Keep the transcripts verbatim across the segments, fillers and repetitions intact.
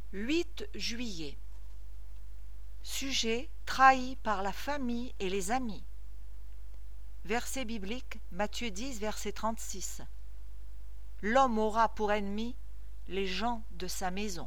huit juillet. Sujet: trahi par la famille et les amis. Verset biblique, Matthieu dix, verset trente-six. L'homme aura pour ennemi les gens de sa maison.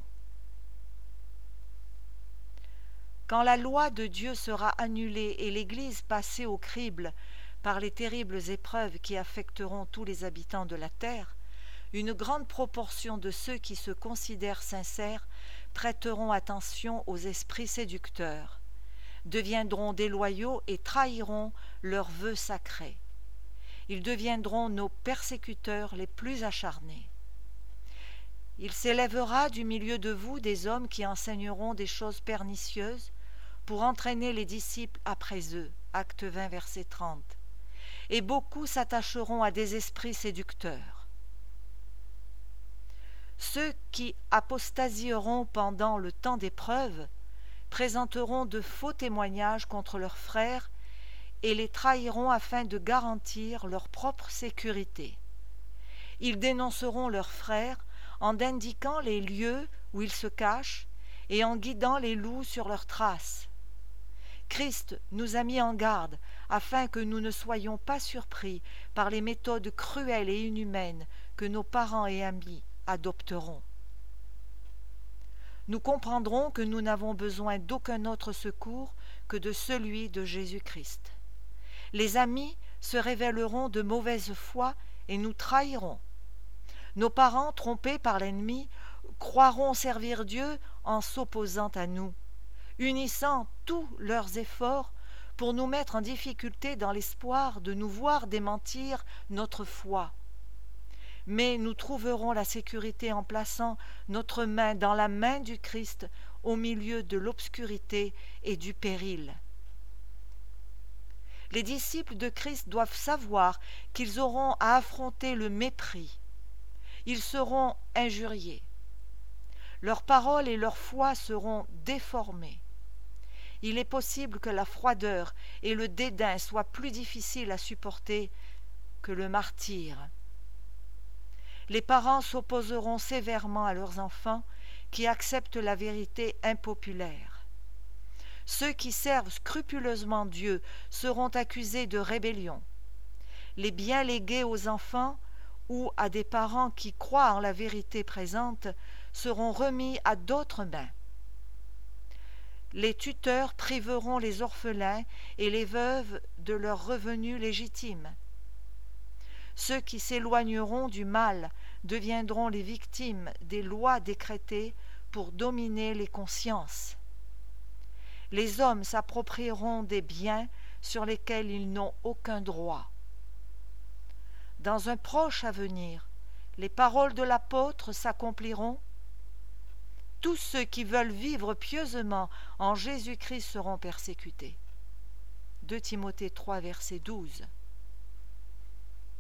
Quand la loi de Dieu sera annulée et l'Église passée au crible par les terribles épreuves qui affecteront tous les habitants de la terre, une grande proportion de ceux qui se considèrent sincères prêteront attention aux esprits séducteurs, deviendront déloyaux et trahiront leurs vœux sacrés. Ils deviendront nos persécuteurs les plus acharnés. Il s'élèvera du milieu de vous des hommes qui enseigneront des choses pernicieuses pour entraîner les disciples après eux. Acte vingt, verset trente. Et beaucoup s'attacheront à des esprits séducteurs. Ceux qui apostasieront pendant le temps d'épreuve présenteront de faux témoignages contre leurs frères et les trahiront afin de garantir leur propre sécurité. Ils dénonceront leurs frères en indiquant les lieux où ils se cachent et en guidant les loups sur leurs traces. Christ nous a mis en garde afin que nous ne soyons pas surpris par les méthodes cruelles et inhumaines que nos parents et amis adopteront. Nous comprendrons que nous n'avons besoin d'aucun autre secours que de celui de Jésus-Christ. Les amis se révéleront de mauvaise foi et nous trahiront. Nos parents, trompés par l'ennemi, croiront servir Dieu en s'opposant à nous, unissant tous leurs efforts pour nous mettre en difficulté dans l'espoir de nous voir démentir notre foi. Mais nous trouverons la sécurité en plaçant notre main dans la main du Christ au milieu de l'obscurité et du péril. Les disciples de Christ doivent savoir qu'ils auront à affronter le mépris. Ils seront injuriés. Leurs paroles et leur foi seront déformées. Il est possible que la froideur et le dédain soient plus difficiles à supporter que le martyre. Les parents s'opposeront sévèrement à leurs enfants qui acceptent la vérité impopulaire. Ceux qui servent scrupuleusement Dieu seront accusés de rébellion. Les biens légués aux enfants ou à des parents qui croient en la vérité présente seront remis à d'autres mains. Les tuteurs priveront les orphelins et les veuves de leurs revenus légitimes. Ceux qui s'éloigneront du mal deviendront les victimes des lois décrétées pour dominer les consciences. Les hommes s'approprieront des biens sur lesquels ils n'ont aucun droit. Dans un proche avenir, les paroles de l'apôtre s'accompliront. Tous ceux qui veulent vivre pieusement en Jésus-Christ seront persécutés. deux Timothée trois, verset douze.